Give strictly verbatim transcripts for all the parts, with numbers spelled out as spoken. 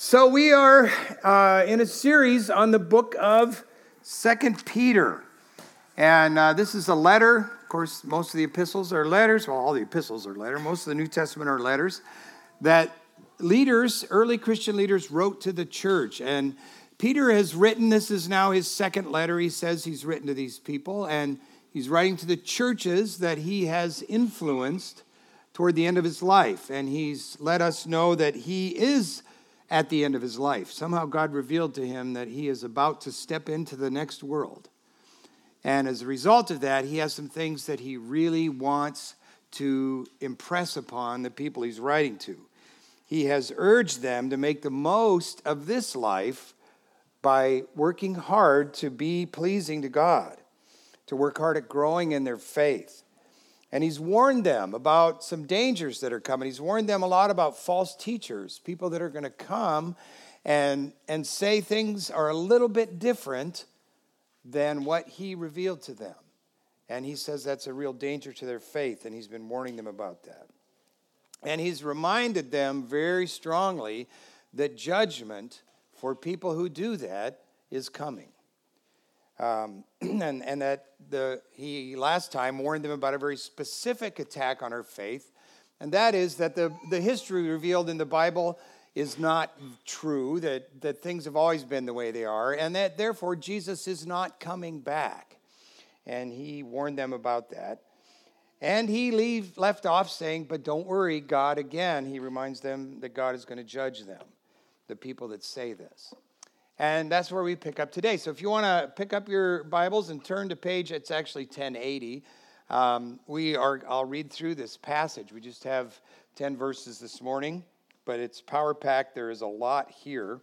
So we are uh, in a series on the book of Second Peter. And uh, this is a letter. Of course, most of the epistles are letters. Well, all the epistles are letters. Most of the New Testament are letters that leaders, early Christian leaders, wrote to the church. And Peter has written, this is now his second letter. He says he's written to these people. And he's writing to the churches that he has influenced toward the end of his life. And he's let us know that he is at the end of his life. Somehow God revealed to him that he is about to step into the next world. And as a result of that, he has some things that he really wants to impress upon the people he's writing to. He has urged them to make the most of this life by working hard to be pleasing to God, to work hard at growing in their faith. And he's warned them about some dangers that are coming. He's warned them a lot about false teachers, people that are going to come and, and say things are a little bit different than what he revealed to them. And he says that's a real danger to their faith, and he's been warning them about that. And he's reminded them very strongly that judgment for people who do that is coming. Um, and, and that the he last time warned them about a very specific attack on our faith, and that is that the, the history revealed in the Bible is not true, that, that things have always been the way they are, and that therefore Jesus is not coming back. And he warned them about that. And he leave, left off saying, but don't worry, God, again, he reminds them that God is going to judge them, the people that say this. And that's where we pick up today. So if you want to pick up your Bibles and turn to page, it's actually ten eighty. Um, we are. I'll read through this passage. We just have ten verses this morning, but it's power-packed. There is a lot here.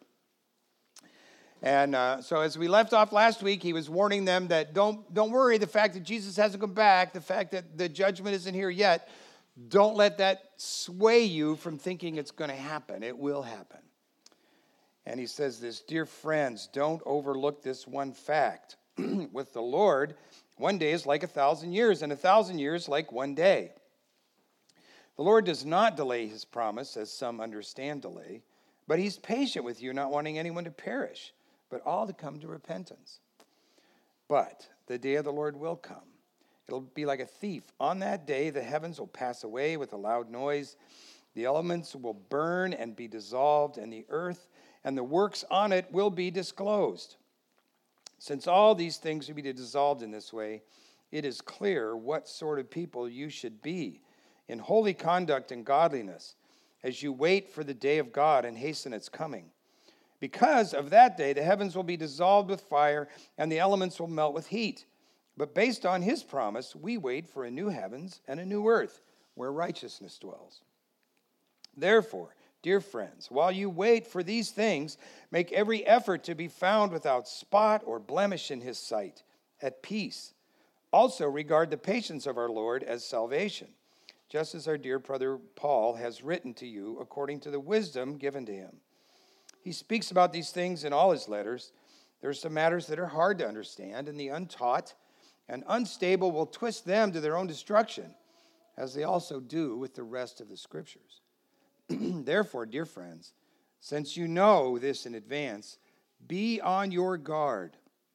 And uh, so as we left off last week, he was warning them that don't, don't worry, the fact that Jesus hasn't come back, the fact that the judgment isn't here yet, don't let that sway you from thinking it's going to happen. It will happen. And he says this, dear friends, don't overlook this one fact. With the Lord, one day is like a thousand years, and a thousand years like one day. The Lord does not delay his promise, as some understand delay, but he's patient with you, not wanting anyone to perish, but all to come to repentance. But the day of the Lord will come. It'll be like a thief. On that day, the heavens will pass away with a loud noise. The elements will burn and be dissolved, and the earth and the works on it will be disclosed. Since all these things will be dissolved in this way, it is clear what sort of people you should be in holy conduct and godliness as you wait for the day of God and hasten its coming. Because of that day, the heavens will be dissolved with fire and the elements will melt with heat. But based on his promise, we wait for a new heavens and a new earth where righteousness dwells. Therefore, dear friends, while you wait for these things, make every effort to be found without spot or blemish in his sight, at peace. Also regard the patience of our Lord as salvation, just as our dear brother Paul has written to you according to the wisdom given to him. He speaks about these things in all his letters. There are some matters that are hard to understand, and the untaught and unstable will twist them to their own destruction, as they also do with the rest of the scriptures. Therefore, dear friends, since you know this in advance, be on your guard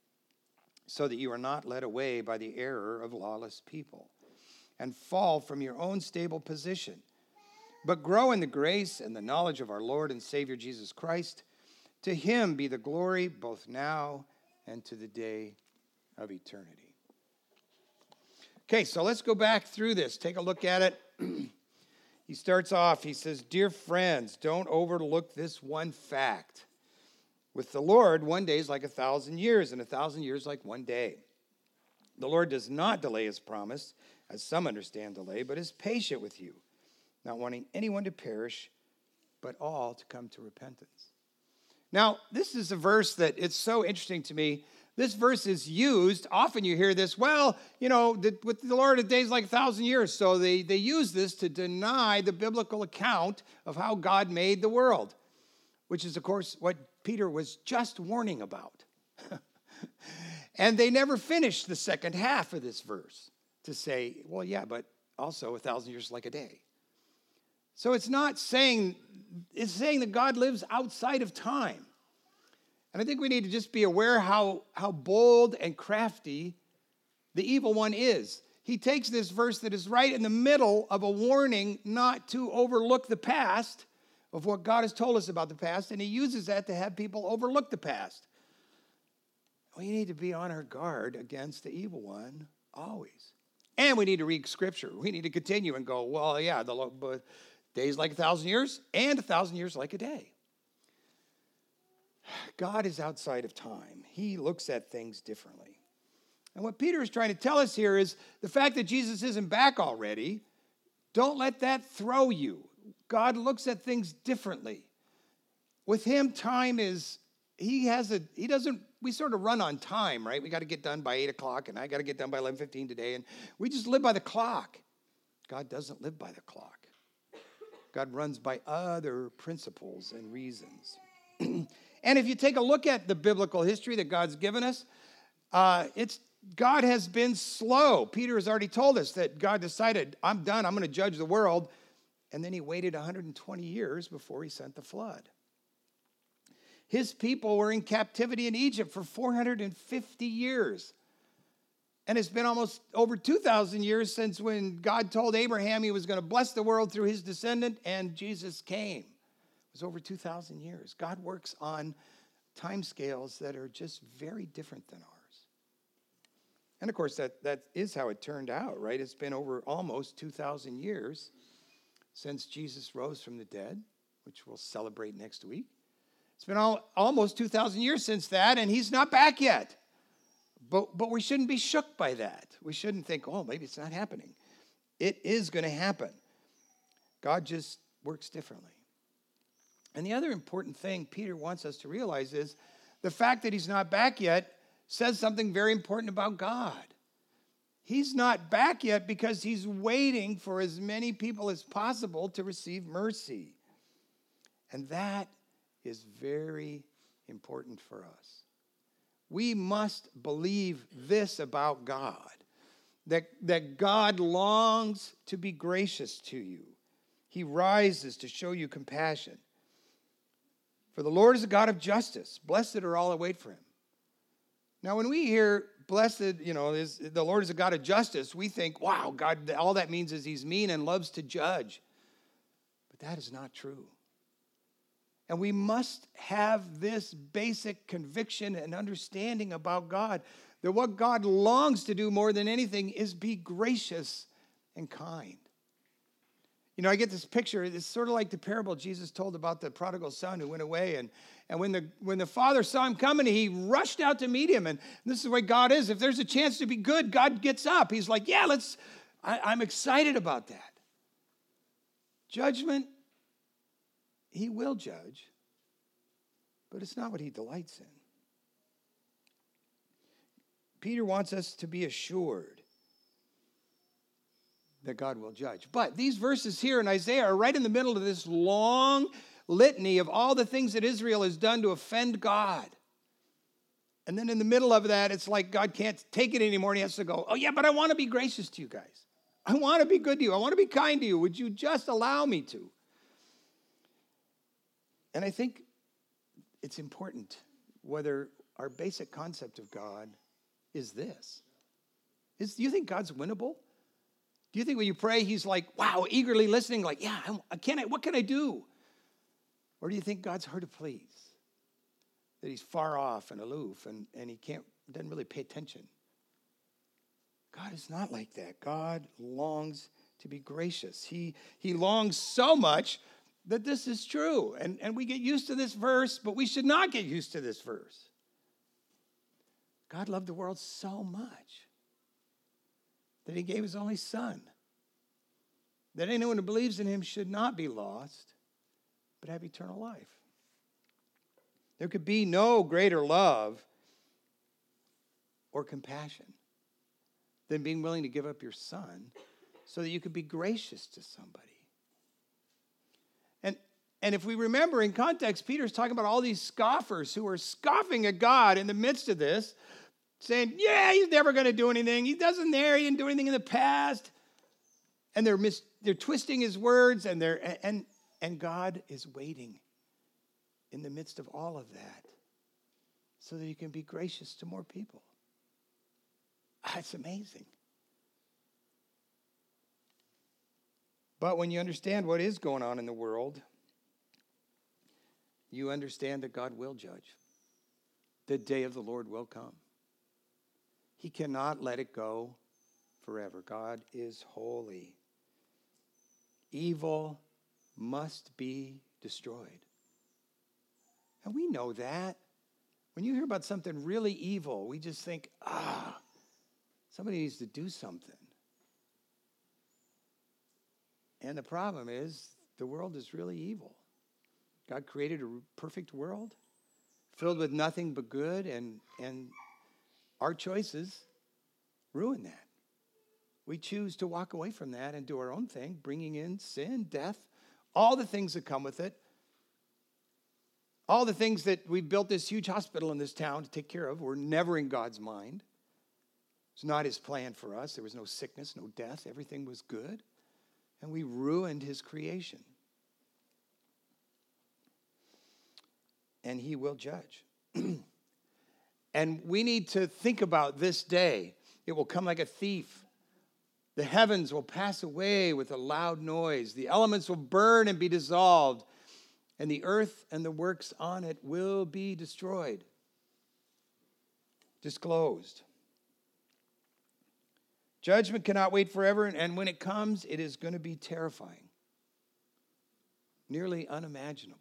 so that you are not led away by the error of lawless people and fall from your own stable position, but grow in the grace and the knowledge of our Lord and Savior Jesus Christ. To him be the glory both now and to the day of eternity. Okay, so let's go back through this. Take a look at it. He starts off, he says, dear friends, don't overlook this one fact. With the Lord, one day is like a thousand years, and a thousand years like one day. The Lord does not delay his promise, as some understand delay, but is patient with you, not wanting anyone to perish, but all to come to repentance. Now, this is a verse that it's so interesting to me. This verse is used, often you hear this, well, you know, the, with the Lord, a day's like a thousand years. So they, they use this to deny the biblical account of how God made the world, which is, of course, what Peter was just warning about. And they never finish the second half of this verse to say, well, yeah, but also a thousand years is like a day. So it's not saying, it's saying that God lives outside of time. And I think we need to just be aware how, how bold and crafty the evil one is. He takes this verse that is right in the middle of a warning not to overlook the past of what God has told us about the past, and he uses that to have people overlook the past. We need to be on our guard against the evil one always. And we need to read Scripture. We need to continue and go, well, yeah, the days like a thousand years, and a thousand years like a day. God is outside of time. He looks at things differently. And what Peter is trying to tell us here is the fact that Jesus isn't back already, don't let that throw you. God looks at things differently. With him, time is, he has a, he doesn't, we sort of run on time, right? We got to get done by eight o'clock, and I got to get done by eleven fifteen today, and we just live by the clock. God doesn't live by the clock. God runs by other principles and reasons. And if you take a look at the biblical history that God's given us, uh, it's God has been slow. Peter has already told us that God decided, I'm done, I'm going to judge the world. And then he waited one hundred twenty years before he sent the flood. His people were in captivity in Egypt for four hundred fifty years. And it's been almost over two thousand years since when God told Abraham he was going to bless the world through his descendant, and Jesus came. It was over two thousand years. God works on timescales that are just very different than ours. And of course, that, that is how it turned out, right? It's been over almost two thousand years since Jesus rose from the dead, which we'll celebrate next week. It's been all, almost two thousand years since that, and he's not back yet. But, but we shouldn't be shook by that. We shouldn't think, oh, maybe it's not happening. It is going to happen. God just works differently. And the other important thing Peter wants us to realize is the fact that he's not back yet says something very important about God. He's not back yet because he's waiting for as many people as possible to receive mercy. And that is very important for us. We must believe this about God, that, that God longs to be gracious to you. He rises to show you compassion. For the Lord is a God of justice. Blessed are all that wait for him. Now, when we hear blessed, you know, is, the Lord is a God of justice, we think, wow, God, all that means is he's mean and loves to judge. But that is not true. And we must have this basic conviction and understanding about God, that what God longs to do more than anything is be gracious and kind. You know, I get this picture, it's sort of like the parable Jesus told about the prodigal son who went away. And, and when the when the father saw him coming, he rushed out to meet him. And this is the way God is. If there's a chance to be good, God gets up. He's like, yeah, let's, I, I'm excited about that. Judgment, he will judge, but it's not what he delights in. Peter wants us to be assured that God will judge. But these verses here in Isaiah are right in the middle of this long litany of all the things that Israel has done to offend God. And then in the middle of that, it's like God can't take it anymore, and he has to go, oh yeah, but I want to be gracious to you guys. I want to be good to you. I want to be kind to you. Would you just allow me to? And I think it's important whether our basic concept of God is this. Is, do you think God's winnable? Do you think when you pray, he's like, wow, eagerly listening, like, yeah, I, can I, what can I do? Or do you think God's hard to please? That he's far off and aloof and, and he can't, doesn't really pay attention? God is not like that. God longs to be gracious. He, he longs so much that this is true. And, and we get used to this verse, but we should not get used to this verse. God loved the world so much that he gave his only son, that anyone who believes in him should not be lost, but have eternal life. There could be no greater love or compassion than being willing to give up your son so that you could be gracious to somebody. And, and if we remember in context, Peter's talking about all these scoffers who are scoffing at God in the midst of this, saying, yeah, he's never going to do anything. He doesn't there. He didn't do anything in the past. And they're mis- they're twisting his words, and they're and and God is waiting in the midst of all of that so that he can be gracious to more people. That's amazing. But when you understand what is going on in the world, you understand that God will judge. The day of the Lord will come. He cannot let it go forever. God is holy. Evil must be destroyed. And we know that. When you hear about something really evil, we just think, ah, somebody needs to do something. And the problem is, the world is really evil. God created a perfect world filled with nothing but good, and, and our choices ruin that. We choose to walk away from that and do our own thing, bringing in sin, death, all the things that come with it. All the things that we built this huge hospital in this town to take care of were never in God's mind. It's not his plan for us. There was no sickness, no death. Everything was good. And we ruined his creation. And he will judge. And we need to think about this day. It will come like a thief. The heavens will pass away with a loud noise. The elements will burn and be dissolved. And the earth and the works on it will be destroyed. Disclosed. Judgment cannot wait forever, and when it comes, it is going to be terrifying. Nearly unimaginable.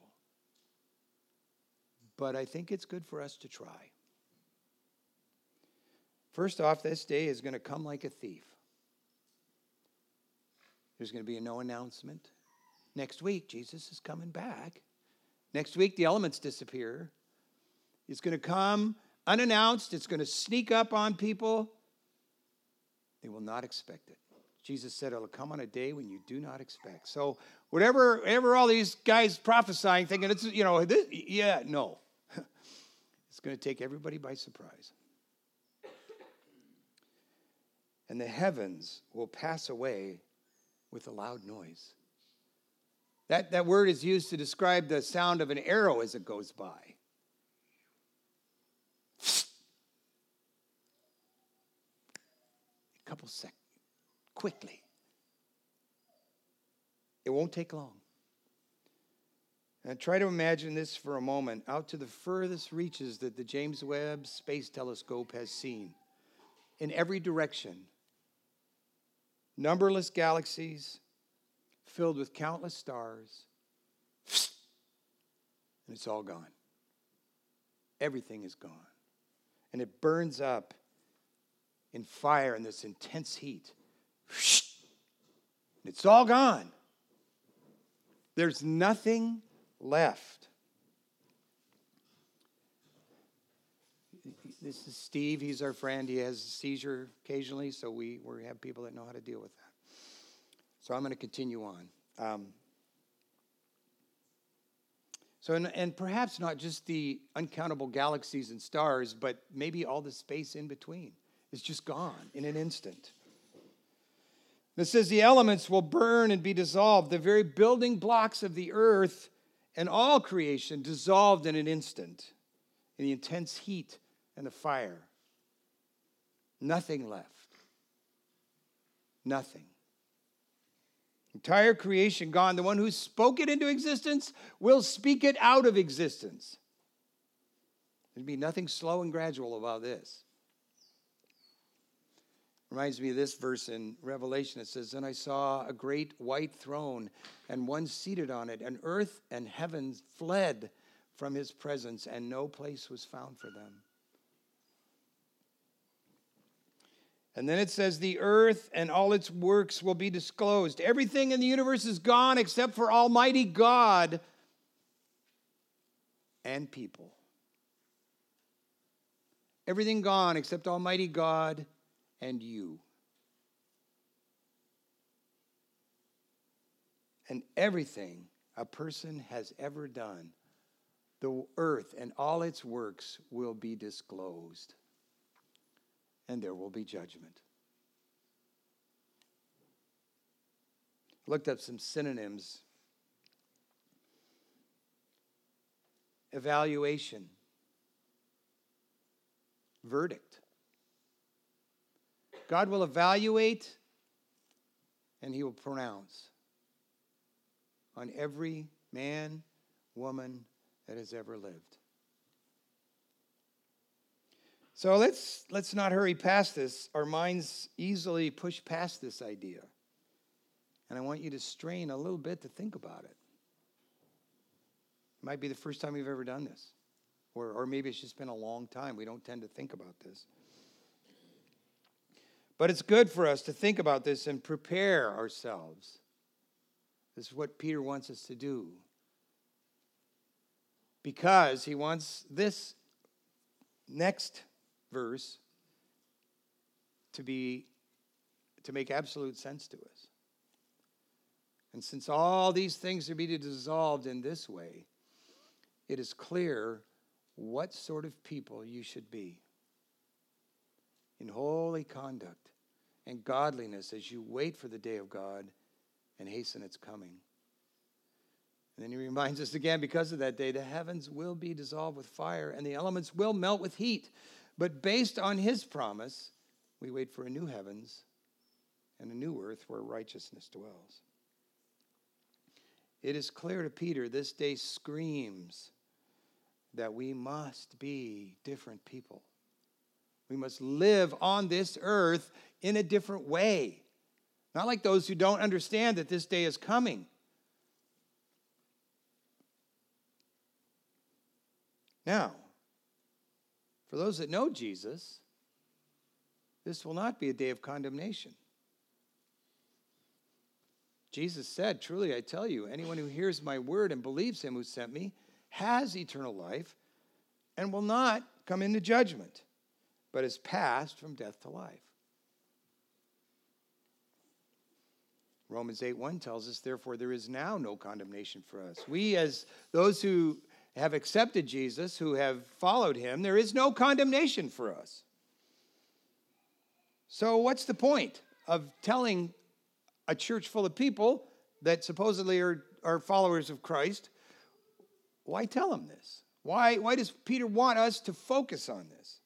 But I think it's good for us to try. First off, this day is going to come like a thief. There's going to be no announcement. Next week, Jesus is coming back. Next week, the elements disappear. It's going to come unannounced. It's going to sneak up on people. They will not expect it. Jesus said it'll come on a day when you do not expect. So whatever, whatever all these guys prophesying, thinking it's, you know, this, yeah, no. It's going to take everybody by surprise. And the heavens will pass away with a loud noise. That, that word is used to describe the sound of an arrow as it goes by. A couple seconds, quickly. It won't take long. And try to imagine this for a moment, out to the furthest reaches that the James Webb Space Telescope has seen. In every direction. Numberless galaxies filled with countless stars. And it's all gone. Everything is gone. And it burns up in fire in this intense heat. And it's all gone. There's nothing left. This is Steve. He's our friend. He has a seizure occasionally, so we, we have people that know how to deal with that. So I'm going to continue on. Um, so, and, and perhaps not just the uncountable galaxies and stars, but maybe all the space in between is just gone in an instant. It says the elements will burn and be dissolved. The very building blocks of the earth and all creation dissolved in an instant in the intense heat and the fire. Nothing left. Nothing. Entire creation gone. The one who spoke it into existence will speak it out of existence. There'd be nothing slow and gradual about this. Reminds me of this verse in Revelation. It says, "Then I saw a great white throne, and one seated on it, and earth and heaven fled from his presence, and no place was found for them." And then it says, the earth and all its works will be disclosed. Everything in the universe is gone except for Almighty God and people. Everything gone except Almighty God and you. And everything a person has ever done, the earth and all its works will be disclosed. And there will be judgment. I looked up some synonyms. Evaluation. Verdict. God will evaluate and he will pronounce on every man, woman that has ever lived. So let's let's not hurry past this. Our minds easily push past this idea. And I want you to strain a little bit to think about it. It might be the first time you've ever done this. Or, or maybe it's just been a long time. We don't tend to think about this. But it's good for us to think about this and prepare ourselves. This is what Peter wants us to do. Because he wants this next verse to be to make absolute sense to us. And since all these things are being dissolved in this way, it is clear what sort of people you should be in holy conduct and godliness as you wait for the day of God and hasten its coming. And then he reminds us again, because of that day, the heavens will be dissolved with fire and the elements will melt with heat. But based on his promise, we wait for a new heavens and a new earth where righteousness dwells. It is clear to Peter, this day screams that we must be different people. We must live on this earth in a different way. Not like those who don't understand that this day is coming. Now, for those that know Jesus, this will not be a day of condemnation. Jesus said, truly I tell you, anyone who hears my word and believes him who sent me has eternal life and will not come into judgment, but is passed from death to life. Romans eight one tells us, therefore, there is now no condemnation for us. We, as those who have accepted Jesus, who have followed him, there is no condemnation for us. So what's the point of telling a church full of people that supposedly are, are followers of Christ? Why tell them this? Why, why does Peter want us to focus on this?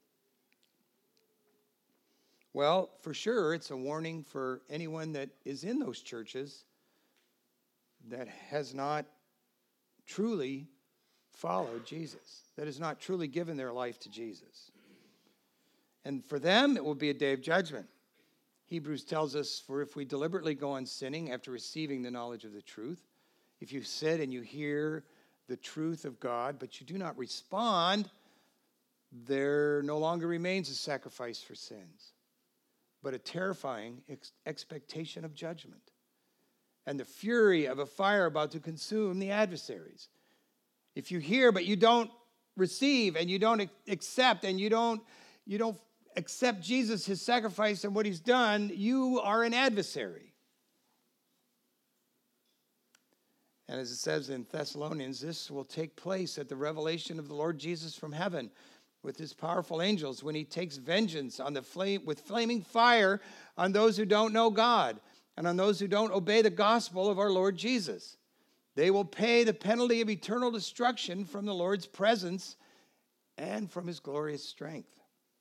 Well, for sure, it's a warning for anyone that is in those churches that has not truly followed Jesus, that has not truly given their life to Jesus. And for them, it will be a day of judgment. Hebrews tells us, for if we deliberately go on sinning after receiving the knowledge of the truth, if you sit and you hear the truth of God, but you do not respond, there no longer remains a sacrifice for sins, but a terrifying ex- expectation of judgment and the fury of a fire about to consume the adversaries. If you hear, but you don't receive and you don't accept and you don't, you don't accept Jesus, his sacrifice and what he's done, you are an adversary. And as it says in Thessalonians, this will take place at the revelation of the Lord Jesus from heaven with his powerful angels when he takes vengeance on the flame with flaming fire on those who don't know God and on those who don't obey the gospel of our Lord Jesus. They will pay the penalty of eternal destruction from the Lord's presence and from his glorious strength.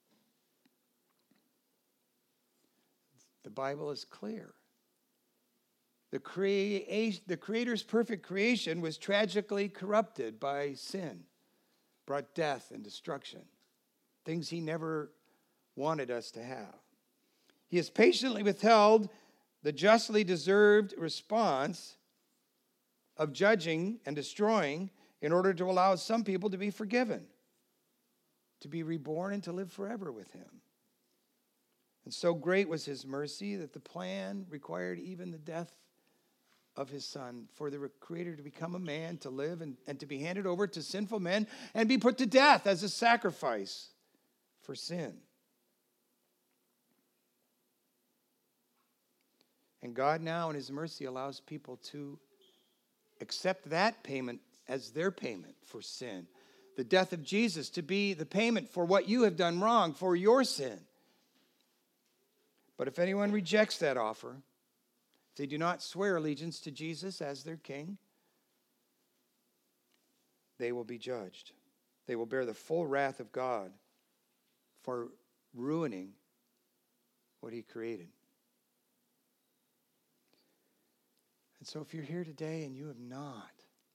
The Bible is clear. The, crea- the Creator's perfect creation was tragically corrupted by sin, brought death and destruction, things he never wanted us to have. He has patiently withheld the justly deserved response of judging and destroying in order to allow some people to be forgiven, to be reborn and to live forever with him. And so great was his mercy that the plan required even the death of his son for the Creator to become a man, to live and, and to be handed over to sinful men and be put to death as a sacrifice for sin. And God now in his mercy allows people to accept that payment as their payment for sin. The death of Jesus to be the payment for what you have done wrong, for your sin. But if anyone rejects that offer, if they do not swear allegiance to Jesus as their king, they will be judged. They will bear the full wrath of God for ruining what he created. And so if you're here today and you have not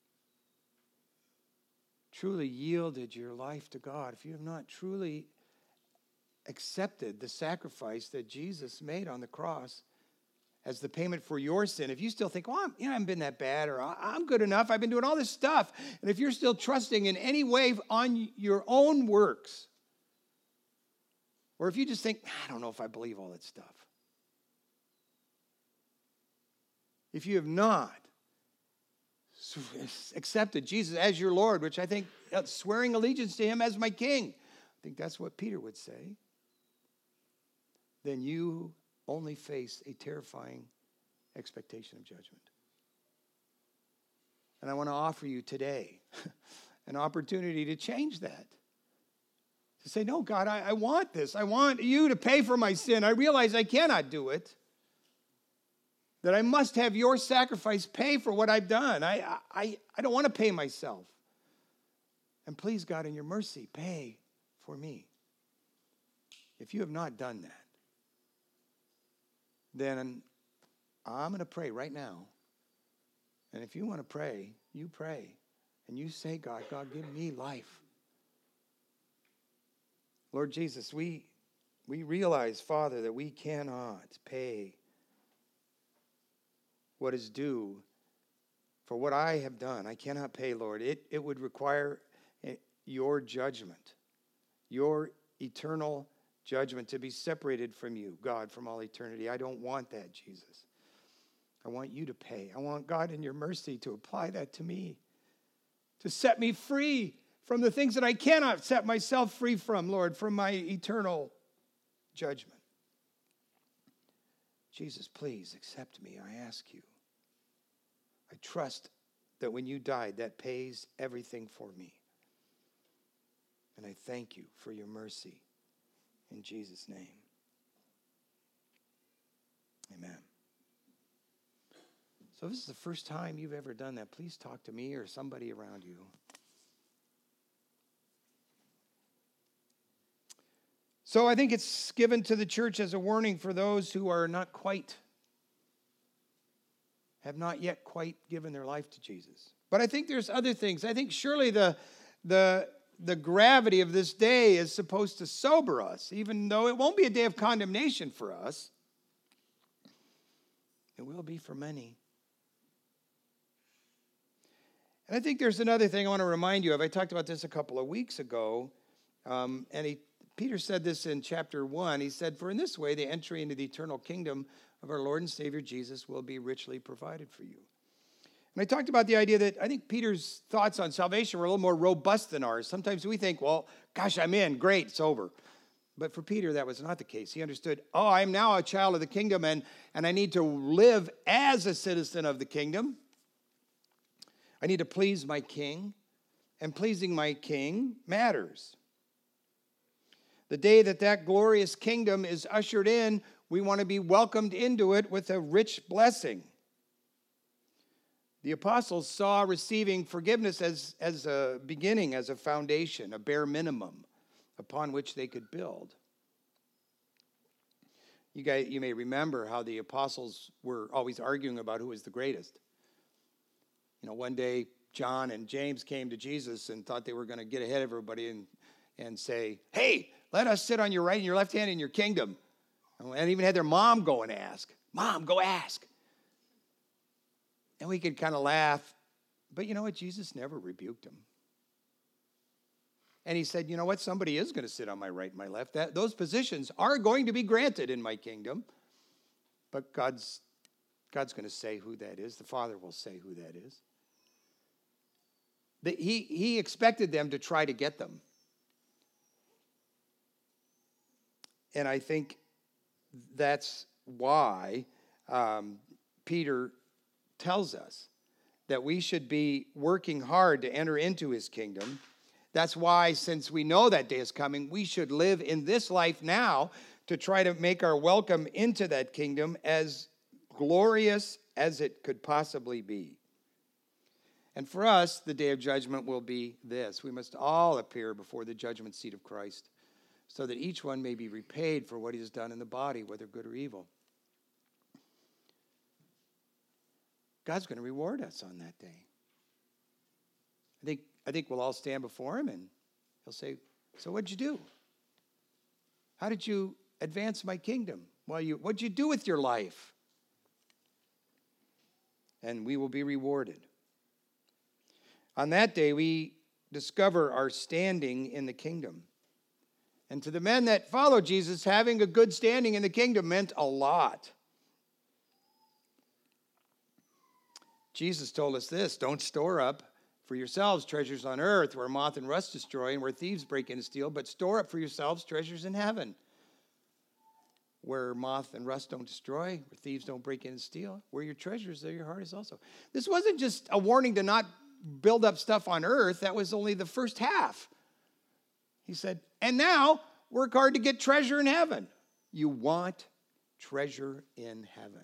truly yielded your life to God, if you have not truly accepted the sacrifice that Jesus made on the cross as the payment for your sin, if you still think, well, I'm, you know, I haven't been that bad, or I'm good enough, I've been doing all this stuff, and if you're still trusting in any way on your own works, or if you just think, I don't know if I believe all that stuff. If you have not accepted Jesus as your Lord, which I think swearing allegiance to him as my king, I think that's what Peter would say, then you only face a terrifying expectation of judgment. And I want to offer you today an opportunity to change that. To say, no, God, I, I want this. I want you to pay for my sin. I realize I cannot do it. That I must have your sacrifice pay for what I've done. I, I, I don't want to pay myself. And please, God, in your mercy, pay for me. If you have not done that, then I'm going to pray right now. And if you want to pray, you pray. And you say, God, God, give me life. Lord Jesus, we, we realize, Father, that we cannot pay what is due for what I have done. I cannot pay, Lord. It, it would require your judgment, your eternal judgment to be separated from you, God, from all eternity. I don't want that, Jesus. I want you to pay. I want God in your mercy to apply that to me, to set me free from the things that I cannot set myself free from, Lord, from my eternal judgment. Jesus, please accept me, I ask you. I trust that when you died, that pays everything for me. And I thank you for your mercy. In Jesus' name. Amen. So if this is the first time you've ever done that, please talk to me or somebody around you. So I think it's given to the church as a warning for those who are not quite, have not yet quite given their life to Jesus. But I think there's other things. I think surely the, the, the gravity of this day is supposed to sober us, even though it won't be a day of condemnation for us. It will be for many. And I think there's another thing I want to remind you of. I talked about this a couple of weeks ago, um, and he Peter said this in chapter one. He said, for in this way, the entry into the eternal kingdom of our Lord and Savior Jesus will be richly provided for you. And I talked about the idea that I think Peter's thoughts on salvation were a little more robust than ours. Sometimes we think, well, gosh, I'm in. Great, it's over. But for Peter, that was not the case. He understood, oh, I'm now a child of the kingdom, and, and I need to live as a citizen of the kingdom. I need to please my king, and pleasing my king matters. The day that that glorious kingdom is ushered in, we want to be welcomed into it with a rich blessing. The apostles saw receiving forgiveness as, as a beginning, as a foundation, a bare minimum upon which they could build. You guys, you may remember how the apostles were always arguing about who was the greatest. You know, one day John and James came to Jesus and thought they were going to get ahead of everybody and, and say, hey, let us sit on your right and your left hand in your kingdom. And even had their mom go and ask. Mom, go ask. And we could kind of laugh. But you know what? Jesus never rebuked them. And he said, you know what? Somebody is going to sit on my right and my left. That, those positions are going to be granted in my kingdom. But God's, God's going to say who that is. The Father will say who that is. The, he, he expected them to try to get them. And I think that's why um, Peter tells us that we should be working hard to enter into his kingdom. That's why, since we know that day is coming, we should live in this life now to try to make our welcome into that kingdom as glorious as it could possibly be. And for us, the day of judgment will be this. We must all appear before the judgment seat of Christ, so that each one may be repaid for what he has done in the body, whether good or evil. God's going to reward us on that day. I think, I think we'll all stand before him and he'll say, so what'd you do? How did you advance my kingdom? Well, you, what'd you do with your life? And we will be rewarded. On that day, we discover our standing in the kingdom. And to the men that followed Jesus, having a good standing in the kingdom meant a lot. Jesus told us this, don't store up for yourselves treasures on earth where moth and rust destroy and where thieves break in and steal, but store up for yourselves treasures in heaven where moth and rust don't destroy, where thieves don't break in and steal. Where your treasure is, there your heart is also. This wasn't just a warning to not build up stuff on earth. That was only the first half. He said, and now work hard to get treasure in heaven. You want treasure in heaven.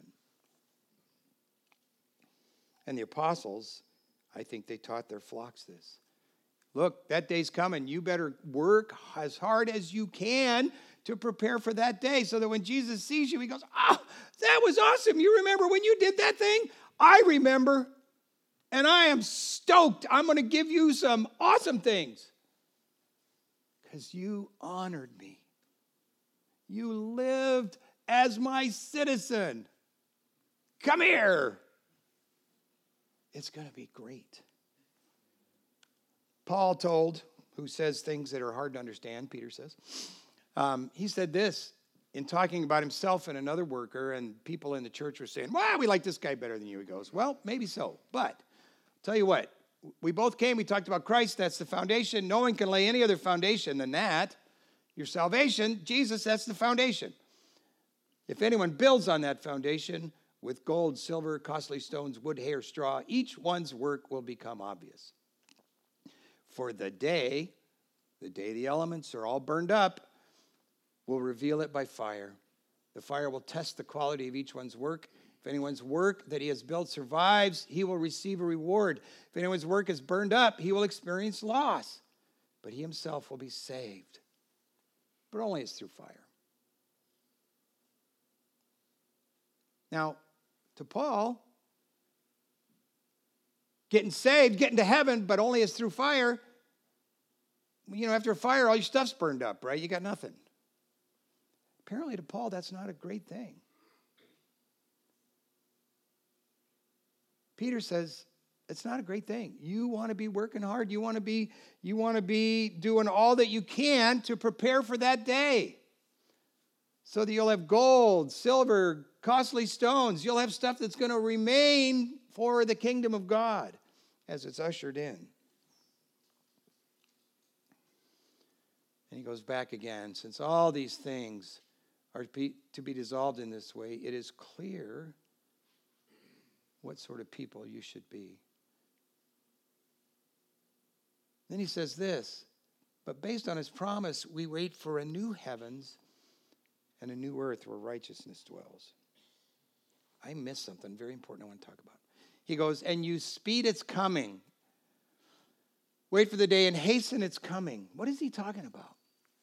And the apostles, I think they taught their flocks this. Look, that day's coming. You better work as hard as you can to prepare for that day so that when Jesus sees you, he goes, oh, that was awesome. You remember when you did that thing? I remember. And I am stoked. I'm going to give you some awesome things. Because you honored me. You lived as my citizen. Come here. It's going to be great. Paul told, who says things that are hard to understand, Peter says, um, he said this in talking about himself and another worker, and people in the church were saying, well, we like this guy better than you. He goes, well, maybe so. But I'll tell you what, we both came, we talked about Christ, that's the foundation. No one can lay any other foundation than that. Your salvation, Jesus, that's the foundation. If anyone builds on that foundation with gold, silver, costly stones, wood, hair, straw, each one's work will become obvious. For the day, the day the elements are all burned up, will reveal it by fire. The fire will test the quality of each one's work. If anyone's work that he has built survives, he will receive a reward. If anyone's work is burned up, he will experience loss. But he himself will be saved. But only as through fire. Now, to Paul, getting saved, getting to heaven, but only as through fire, you know, after a fire, all your stuff's burned up, right? You got nothing. Apparently to Paul, that's not a great thing. Peter says, it's not a great thing. You want to be working hard. You want to be, you want to be doing all that you can to prepare for that day. So that you'll have gold, silver, costly stones. You'll have stuff that's going to remain for the kingdom of God as it's ushered in. And he goes back again. Since all these things are to be dissolved in this way, it is clear what sort of people you should be. Then he says this, but based on his promise, we wait for a new heavens and a new earth where righteousness dwells. I missed something very important I want to talk about. He goes, and you speed its coming. Wait for the day and hasten its coming. What is he talking about?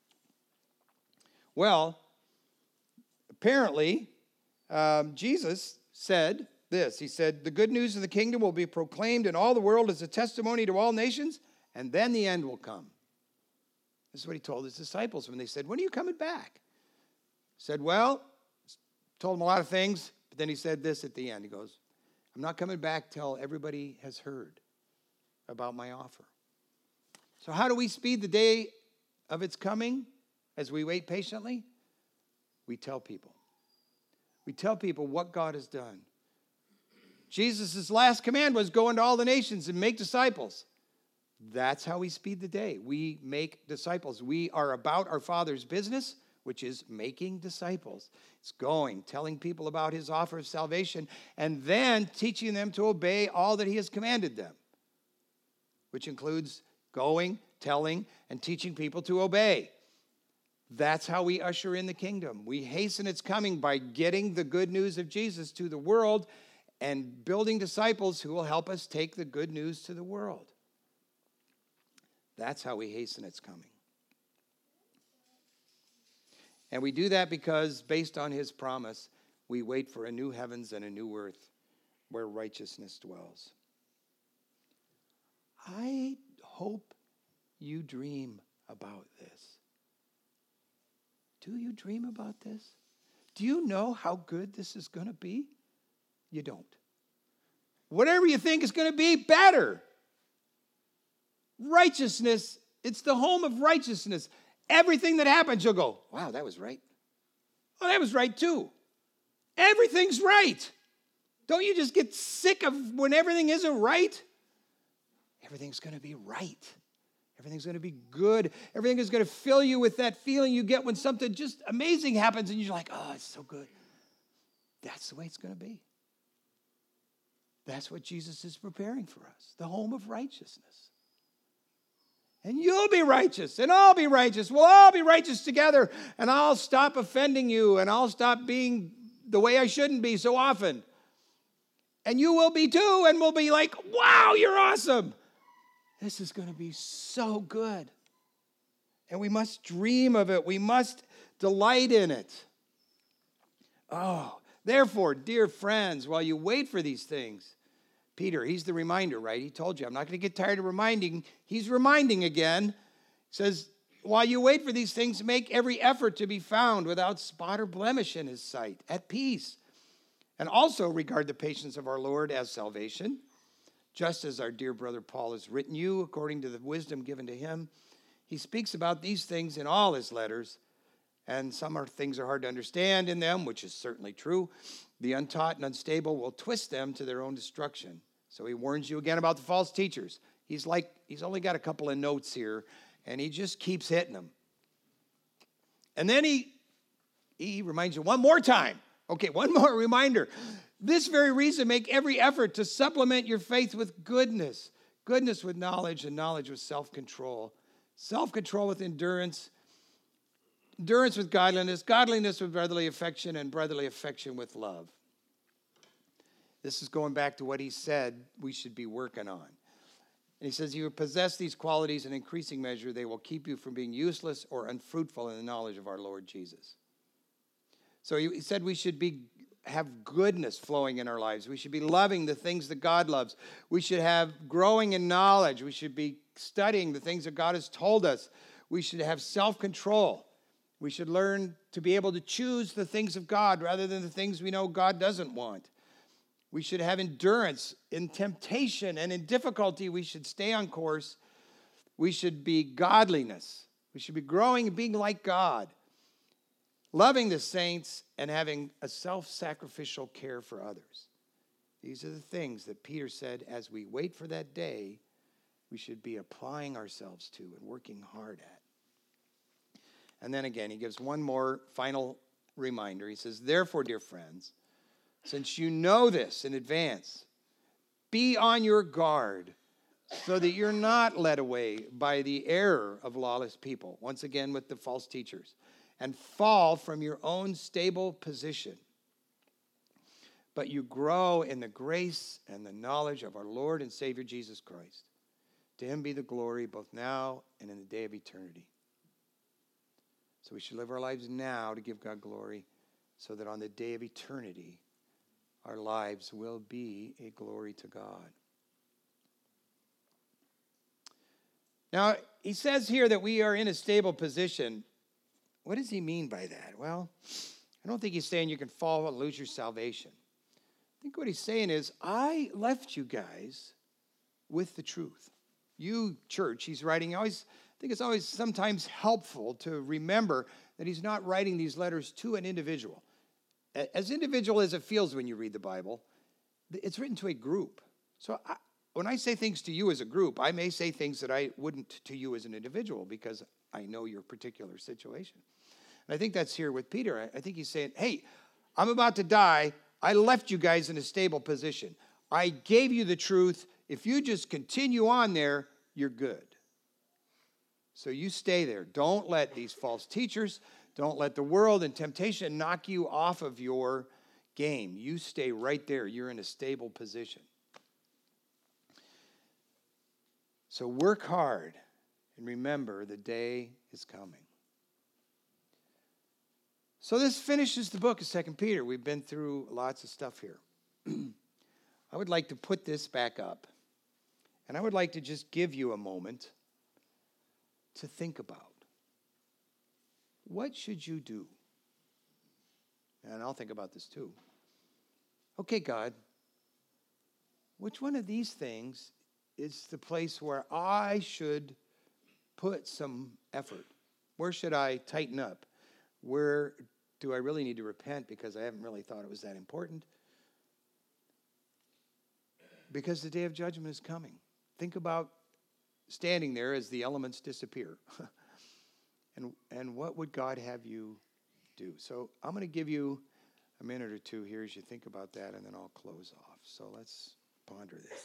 Well, apparently, um, Jesus said this. He said, the good news of the kingdom will be proclaimed in all the world as a testimony to all nations, and then the end will come. This is what he told his disciples when they said, when are you coming back? He said, well, told them a lot of things, but then he said this at the end. He goes, I'm not coming back till everybody has heard about my offer. So how do we speed the day of its coming as we wait patiently? We tell people. We tell people what God has done. Jesus' last command was go into all the nations and make disciples. That's how we speed the day. We make disciples. We are about our Father's business, which is making disciples. It's going, telling people about his offer of salvation, and then teaching them to obey all that he has commanded them, which includes going, telling, and teaching people to obey. That's how we usher in the kingdom. We hasten its coming by getting the good news of Jesus to the world and building disciples who will help us take the good news to the world. That's how we hasten its coming. And we do that because, based on his promise, we wait for a new heavens and a new earth where righteousness dwells. I hope you dream about this. Do you dream about this? Do you know how good this is going to be? You don't. Whatever you think is going to be, better. Righteousness, it's the home of righteousness. Everything that happens, you'll go, wow, that was right. Oh, that was right too. Everything's right. Don't you just get sick of when everything isn't right? Everything's going to be right. Everything's going to be good. Everything is going to fill you with that feeling you get when something just amazing happens and you're like, oh, it's so good. That's the way it's going to be. That's what Jesus is preparing for us, the home of righteousness. And you'll be righteous, and I'll be righteous. We'll all be righteous together, and I'll stop offending you, and I'll stop being the way I shouldn't be so often. And you will be too, and we'll be like, wow, you're awesome. This is going to be so good. And we must dream of it. We must delight in it. Oh, therefore, dear friends, while you wait for these things, Peter, he's the reminder, right? He told you, I'm not going to get tired of reminding. He's reminding again. He says, while you wait for these things, make every effort to be found without spot or blemish in his sight, at peace. And also regard the patience of our Lord as salvation, just as our dear brother Paul has written you according to the wisdom given to him. He speaks about these things in all his letters, and some are, things are hard to understand in them, which is certainly true. The untaught and unstable will twist them to their own destruction. So he warns you again about the false teachers. He's like, he's only got a couple of notes here, and he just keeps hitting them. And then he, he reminds you one more time. Okay, one more reminder. This very reason, make every effort to supplement your faith with goodness. Goodness with knowledge, and knowledge with self-control. Self-control with endurance. Endurance with godliness. Godliness with brotherly affection, and brotherly affection with love. This is going back to what he said we should be working on. And he says, you possess these qualities in increasing measure, they will keep you from being useless or unfruitful in the knowledge of our Lord Jesus. So he said we should be have goodness flowing in our lives. We should be loving the things that God loves. We should have growing in knowledge. We should be studying the things that God has told us. We should have self-control. We should learn to be able to choose the things of God rather than the things we know God doesn't want. We should have endurance in temptation and in difficulty. We should stay on course. We should be godliness. We should be growing and being like God. Loving the saints and having a self-sacrificial care for others. These are the things that Peter said as we wait for that day, we should be applying ourselves to and working hard at. And then again, he gives one more final reminder. He says, therefore, dear friends, since you know this in advance, be on your guard so that you're not led away by the error of lawless people, once again with the false teachers, and fall from your own stable position. But you grow in the grace and the knowledge of our Lord and Savior Jesus Christ. To him be the glory both now and in the day of eternity. So we should live our lives now to give God glory, so that on the day of eternity, our lives will be a glory to God. Now, he says here that we are in a stable position. What does he mean by that? Well, I don't think he's saying you can fall and lose your salvation. I think what he's saying is, I left you guys with the truth. You, church, he's writing, always, I think it's always sometimes helpful to remember that he's not writing these letters to an individual. As individual as it feels when you read the Bible, it's written to a group. So I, when I say things to you as a group, I may say things that I wouldn't to you as an individual because I know your particular situation. And I think that's here with Peter. I think he's saying, hey, I'm about to die. I left you guys in a stable position. I gave you the truth. If you just continue on there, you're good. So you stay there. Don't let these false teachers, don't let the world and temptation knock you off of your game. You stay right there. You're in a stable position. So work hard and remember the day is coming. So this finishes the book of Second Peter. We've been through lots of stuff here. I would like to put this back up. And I would like to just give you a moment to think about. What should you do? And I'll think about this too. Okay, God, which one of these things is the place where I should put some effort? Where should I tighten up? Where do I really need to repent because I haven't really thought it was that important? Because the day of judgment is coming. Think about standing there as the elements disappear. and, and what would God have you do? So I'm going to give you a minute or two here as you think about that, and then I'll close off. So let's ponder this.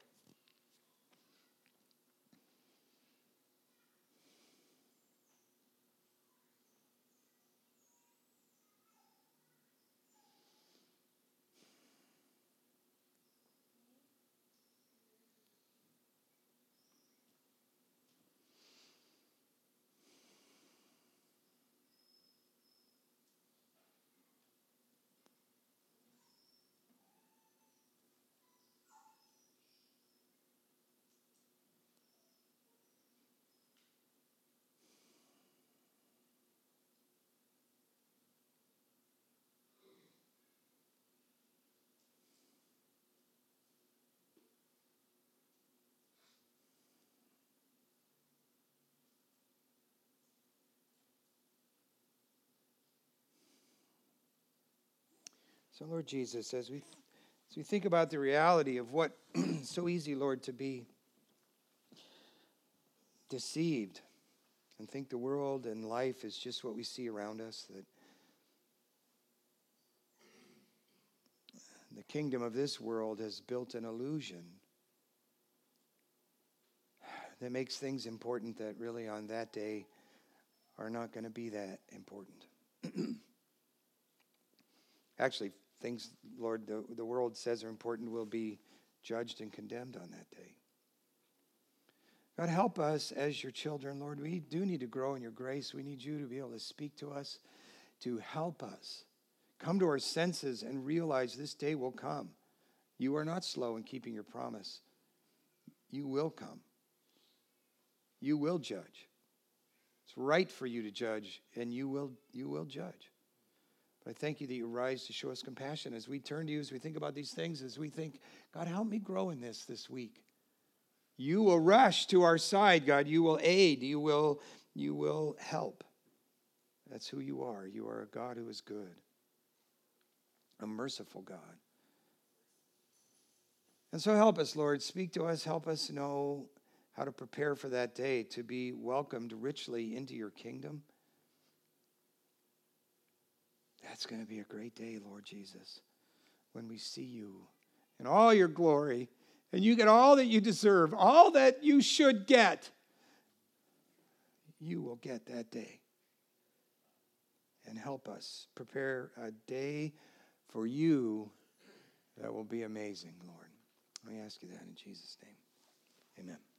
So, Lord Jesus, as we as we think about the reality of what so easy, Lord, to be deceived and think the world and life is just what we see around us, that the kingdom of this world has built an illusion that makes things important that really on that day are not going to be that important. Actually, things, Lord, the, the world says are important will be judged and condemned on that day. God, help us as your children, Lord. We do need to grow in your grace. We need you to be able to speak to us, to help us come to our senses and realize this day will come. You are not slow in keeping your promise. You will come. You will judge. It's right for you to judge, and you will, you will judge. But I thank you that you rise to show us compassion as we turn to you, as we think about these things, as we think, God, help me grow in this this week. You will rush to our side, God. You will aid. You will, you will help. That's who you are. You are a God who is good, a merciful God. And so help us, Lord. Speak to us. Help us know how to prepare for that day, to be welcomed richly into your kingdom. That's going to be a great day, Lord Jesus, when we see you in all your glory, and you get all that you deserve, all that you should get. You will get that day. And help us prepare a day for you that will be amazing, Lord. I ask you that in Jesus' name. Amen.